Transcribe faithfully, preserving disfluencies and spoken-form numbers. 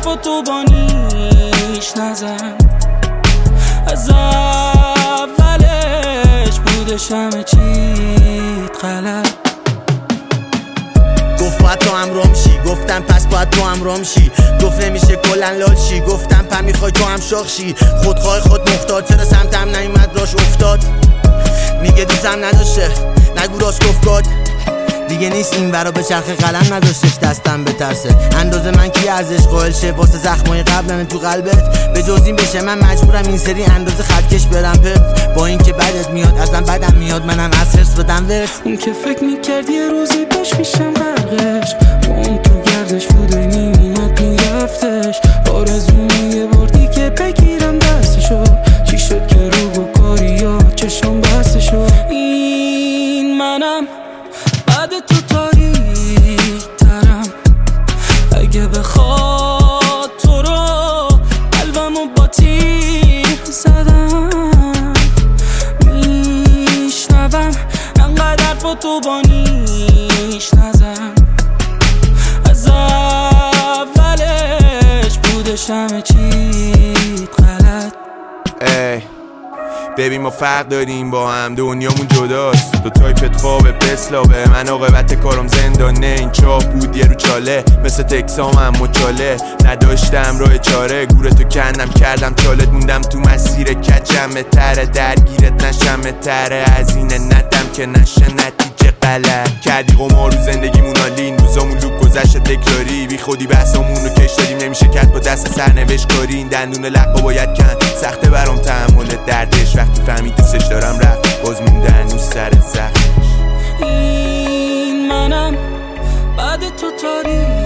حرف تو با نیش نزن. از اولش بودش همه چیت غلط. گفت باید تو هم رام شی، گفتم پس باید تو هم رام شی. گفت نمیشه کلن لال شی، گفتم پا میخوای تو هم شاخ شی. خودخواه خود مختار چرا سمتم نیومد راش افتاد. میگه دوستم نداشته نگو راست گفت گاد. دیگه نیست این برا به چرخ قلم نداشتش دستم بترسه. اندازه من کی ارزش قائل شه واسه زخمای قبلن تو قلبت. به جز این بشه من مجبورم این سری اندازه خطکش برم پت. با اینکه بدت میاد ازم بدم میاد منم از حرص بدم ورس. اون که فکر میکرد یه روزی باش میشم غرقش، با اون تو گردش بود میومد میرفتش. آرزومه یه بار دیگه بگیرم دستشو. چی شد که رو با کاریا چشم بستشو. این منم بعد تو تاریک ترم. اگه بخواد تو رو قلبمو با تیر زدم. میشنوم انقدر حرف تو با نیش نزن. از اولش بودش همه چیت غلط. ای ببین ما فرق داریم با هم، دنیامون جداست. دو تای پتفابه پسلابه، من عاقبت کارم زندانه. این چاه بود یه رو چاله مثل تکسام هم مچاله. نداشتم راه چاره گورتو کندم کردم چالت. موندم تو مسیر کجمه تره درگیرت نشمه تره. از اینه ندم که نشه نتیجه غلط. کردی قمار رو زندگیمون آلین، روزامون لوب گذشت تکراری. بی خودی بحثامون رو کش دادیم نمیشه کرد با دست سرنوشت کاری. این دندون لقا باید کند سخته برام تحمل دردش. وقتی فهمی دوستش دارم رفت باز مونده هنوز سر زخمش. این منم بعد تو تاریک